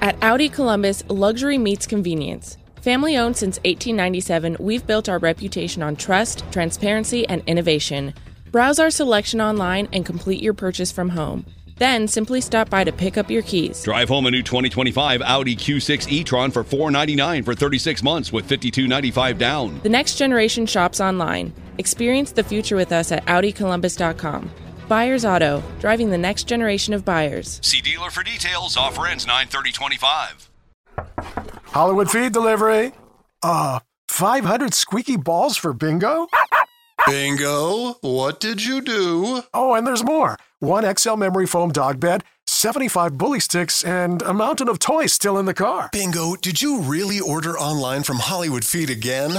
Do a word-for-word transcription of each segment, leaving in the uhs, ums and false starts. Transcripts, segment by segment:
At Audi Columbus, luxury meets convenience. Family-owned since eighteen ninety-seven, we've built our reputation on trust, transparency, and innovation. Browse our selection online and complete your purchase from home. Then simply stop by to pick up your keys. Drive home a new twenty twenty-five Audi Q six e-tron for four hundred ninety-nine dollars for thirty-six months with fifty-two ninety-five down. The next generation shops online. Experience the future with us at Audi Columbus dot com. Buyers Auto, driving the next generation of buyers. See dealer for details. Offer ends nine thirty twenty-five. Hollywood Feed Delivery. Uh, five hundred squeaky balls for bingo? Bingo, what did you do? Oh, and there's more. One X L memory foam dog bed, seventy-five bully sticks, and a mountain of toys still in the car. Bingo, did you really order online from Hollywood Feed again?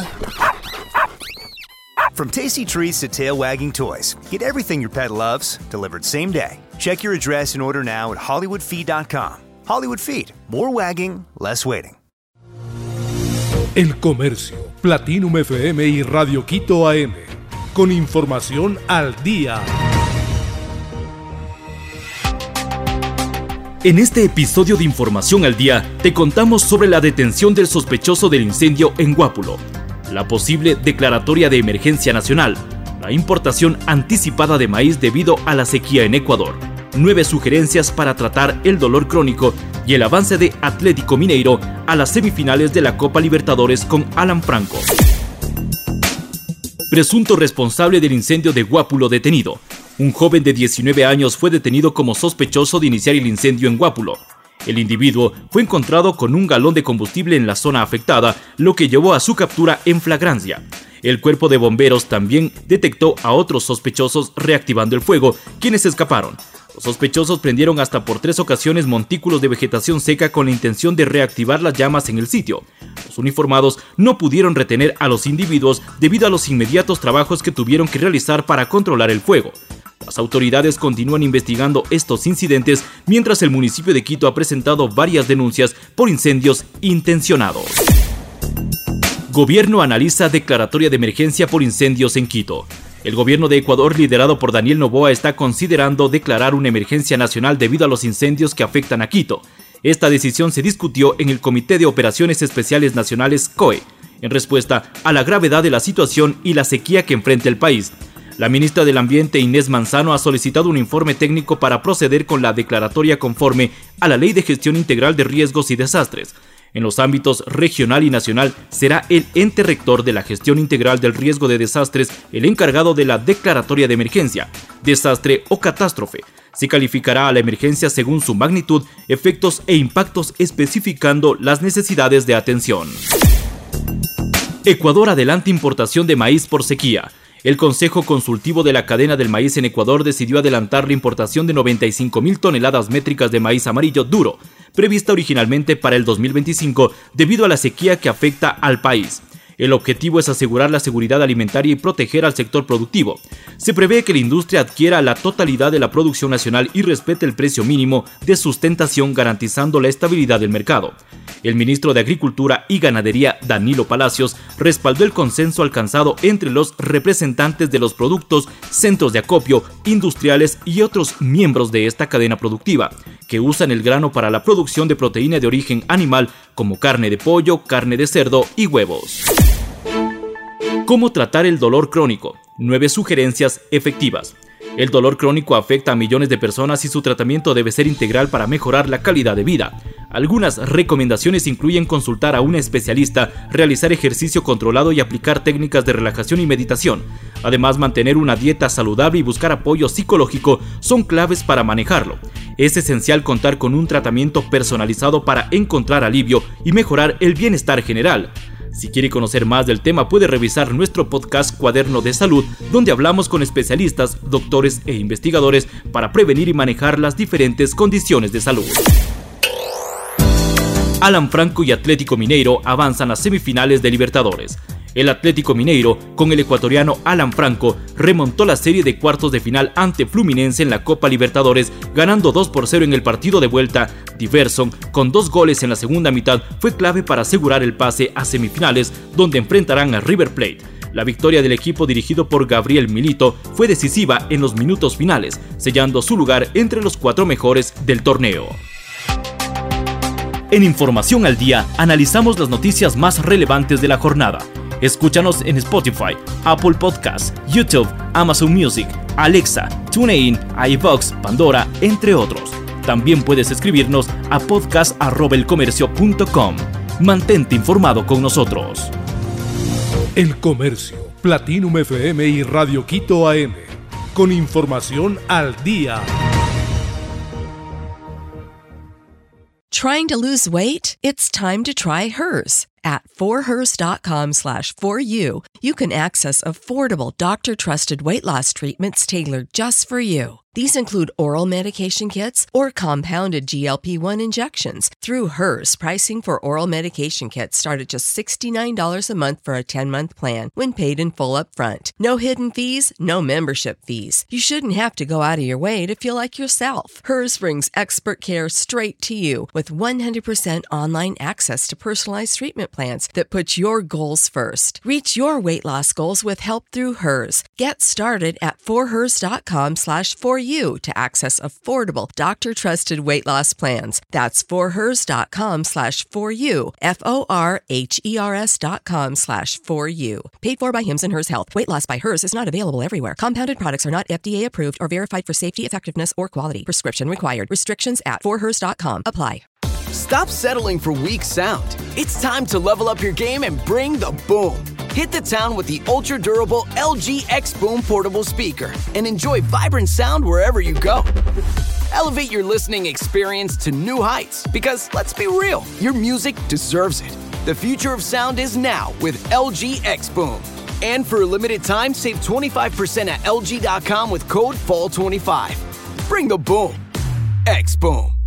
From tasty treats to tail-wagging toys, get everything your pet loves delivered same day. Check your address and order now at Hollywood Feed dot com. Hollywood Feed. More wagging, less waiting. El Comercio, Platinum F M y Radio Quito A M. Con información al día. En este episodio de Información al Día, te contamos sobre la detención del sospechoso del incendio en Guápulo, la posible declaratoria de emergencia nacional, la importación anticipada de maíz debido a la sequía en Ecuador, nueve sugerencias para tratar el dolor crónico y el avance de Atlético Mineiro a las semifinales de la Copa Libertadores con Alan Franco. Presunto responsable del incendio de Guápulo detenido. Un joven de diecinueve años fue detenido como sospechoso de iniciar el incendio en Guápulo. El individuo fue encontrado con un galón de combustible en la zona afectada, lo que llevó a su captura en flagrancia. El cuerpo de bomberos también detectó a otros sospechosos reactivando el fuego, quienes escaparon. Los sospechosos prendieron hasta por tres ocasiones montículos de vegetación seca con la intención de reactivar las llamas en el sitio. Los uniformados no pudieron retener a los individuos debido a los inmediatos trabajos que tuvieron que realizar para controlar el fuego. Las autoridades continúan investigando estos incidentes mientras el municipio de Quito ha presentado varias denuncias por incendios intencionados. Gobierno analiza declaratoria de emergencia por incendios en Quito. El gobierno de Ecuador, liderado por Daniel Noboa, está considerando declarar una emergencia nacional debido a los incendios que afectan a Quito. Esta decisión se discutió en el Comité de Operaciones Especiales Nacionales C O E, en respuesta a la gravedad de la situación y la sequía que enfrenta el país. La ministra del Ambiente, Inés Manzano, ha solicitado un informe técnico para proceder con la declaratoria conforme a la Ley de Gestión Integral de Riesgos y Desastres. En los ámbitos regional y nacional, será el ente rector de la gestión integral del riesgo de desastres el encargado de la declaratoria de emergencia, desastre o catástrofe. Se calificará a la emergencia según su magnitud, efectos e impactos, especificando las necesidades de atención. Ecuador adelanta importación de maíz por sequía. El Consejo Consultivo de la Cadena del Maíz en Ecuador decidió adelantar la importación de noventa y cinco mil toneladas métricas de maíz amarillo duro, prevista originalmente para el dos mil veinticinco debido a la sequía que afecta al país. El objetivo es asegurar la seguridad alimentaria y proteger al sector productivo. Se prevé que la industria adquiera la totalidad de la producción nacional y respete el precio mínimo de sustentación, garantizando la estabilidad del mercado. El ministro de Agricultura y Ganadería, Danilo Palacios, respaldó el consenso alcanzado entre los representantes de los productos, centros de acopio, industriales y otros miembros de esta cadena productiva, que usan el grano para la producción de proteína de origen animal como carne de pollo, carne de cerdo y huevos. ¿Cómo tratar el dolor crónico? Nueve sugerencias efectivas. El dolor crónico afecta a millones de personas y su tratamiento debe ser integral para mejorar la calidad de vida. Algunas recomendaciones incluyen consultar a un especialista, realizar ejercicio controlado y aplicar técnicas de relajación y meditación. Además, mantener una dieta saludable y buscar apoyo psicológico son claves para manejarlo. Es esencial contar con un tratamiento personalizado para encontrar alivio y mejorar el bienestar general. Si quiere conocer más del tema, puede revisar nuestro podcast Cuaderno de Salud, donde hablamos con especialistas, doctores e investigadores para prevenir y manejar las diferentes condiciones de salud. Alan Franco y Atlético Mineiro avanzan a semifinales de Libertadores. El Atlético Mineiro, con el ecuatoriano Alan Franco, remontó la serie de cuartos de final ante Fluminense en la Copa Libertadores, ganando dos por cero en el partido de vuelta. Diverson, con dos goles en la segunda mitad, fue clave para asegurar el pase a semifinales, donde enfrentarán a River Plate. La victoria del equipo dirigido por Gabriel Milito fue decisiva en los minutos finales, sellando su lugar entre los cuatro mejores del torneo. En Información al Día analizamos las noticias más relevantes de la jornada. Escúchanos en Spotify, Apple Podcasts, YouTube, Amazon Music, Alexa, TuneIn, iVoox, Pandora, entre otros. También puedes escribirnos a podcast arroba elcomercio punto com. Mantente informado con nosotros. El Comercio, Platinum F M y Radio Quito A M. Con información al día. Trying to lose weight? It's time to try Hers. At four hers dot com slash for you, you can access affordable doctor-trusted weight loss treatments tailored just for you. These include oral medication kits or compounded G L P one injections. Through Hers, pricing for oral medication kits start at just sixty-nine dollars a month for a ten-month plan when paid in full upfront. No hidden fees, no membership fees. You shouldn't have to go out of your way to feel like yourself. Hers brings expert care straight to you with one hundred percent online access to personalized treatment plans that put your goals first. Reach your weight loss goals with help through Hers. Get started at four hers dot com slash for you to access affordable doctor-trusted weight loss plans. That's four hers dot com slash for you. F O R H E R S dot com slash for you. Paid for by Hims and Hers Health. Weight loss by Hers is not available everywhere. Compounded products are not F D A approved or verified for safety, effectiveness, or quality. Prescription required. Restrictions at four hers dot com apply. Stop settling for weak sound. It's time to level up your game and bring the boom. Hit the town with the ultra-durable L G X Boom portable speaker and enjoy vibrant sound wherever you go. Elevate your listening experience to new heights because, let's be real, your music deserves it. The future of sound is now with L G X Boom. And for a limited time, save twenty-five percent at L G dot com with code fall twenty-five. Bring the boom. X Boom.